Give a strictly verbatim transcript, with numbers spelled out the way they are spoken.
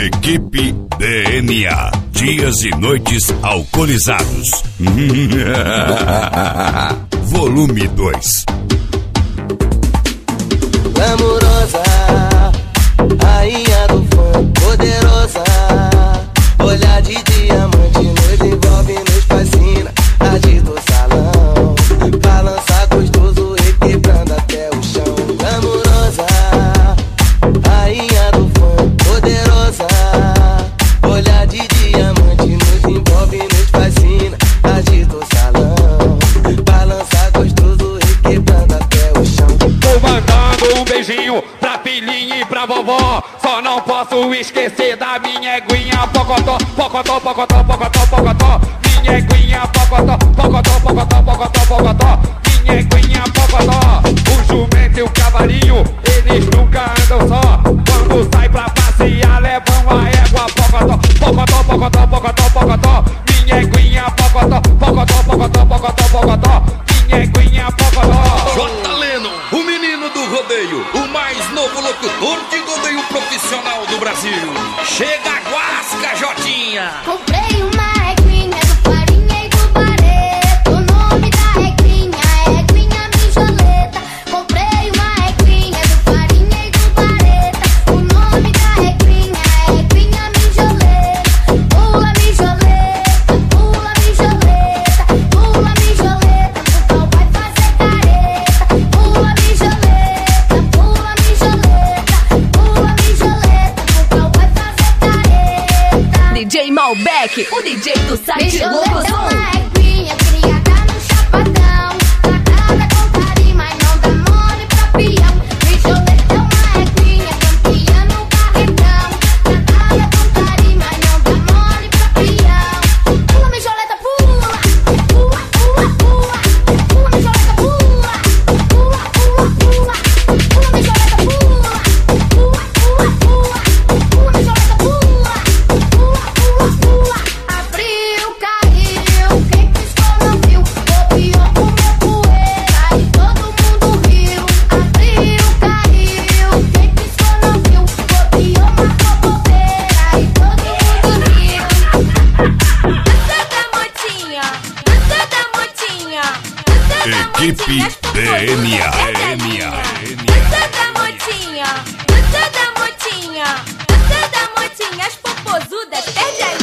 Equipe D N A. Dias e noites alcoolizados. Volume dois. Glamurosa, rainha do funk, poderosa. Olhar de diamante, nos envolve, nos fascina. Agita o salão, balança gostoso, requebrando até o chão. Glamurosa, rainha do funk, poderosa. Olhar de diamante, nos envolve, nos fascina. Agita o salão, balança gostoso, requebrando até o chão. Tô mandando um beijinho pra filhinha e pra vovó. Só não posso esquecer da minha eguinha pocotó, pocotó, pocotó, pocotó, pocotó. Minha eguinha pocotó, pocotó, pocotó, pocotó, pocotó. Minha eguinha pocotó. O jumento e o cavalinho, eles nunca andam só. Quando sai pra passear, levam a égua pocotó, pocotó, pocotó, pocotó, pocotó. Minha eguinha pocotó, pocotó, pocotó, pocotó, pocotó. Minha eguinha pocotó. J. Leno, o menino do rodeio, o mais novo locutor de rodeio profissional do Brasil. Chega a guasca, Jotinha. Comprei uma eguinha do farinha e do bareto. O nome da eguinha é eguinha mijoleta. Comprei uma eguinha do farinha e do bareta. O nome da eguinha é eguinha mijoleta. Pula mijoleta, pula mijoleta, pula mijoleta, o pau vai fazer careta. Pula mijoleta, pula mijoleta, pula mijoleta, o pau vai fazer careta. D J Malbec, o D J do site Louco Mijoleta é Som. uma eguinha criada no chapadão. Tratada com carinho, mas não dá mole pra peão. Mijoleta é uma eguinha campeã no carretão. Tratada com carinho, mas não dá mole pra peão. Pula, mijoleta, pula. Pula, pula, pula. Pula, mijoleta, pula. Pula, pula, pula. Pula, mijoleta, pula. Pula, pula, pula. Pula, mijoleta, pula. Pula, pula, pula. Abriu, caiu, quem piscou não viu. Copiou, comeu poeira e todo mundo riu. Abriu, caiu, quem piscou não viu. Copiou, marcou bobeira e todo mundo riu. Dança da motinha, dança da motinha, dança da Equipe motinha, as D N A. popozudas. Dança da motinha, dança da motinha, dança da motinha, as popozudas, perde a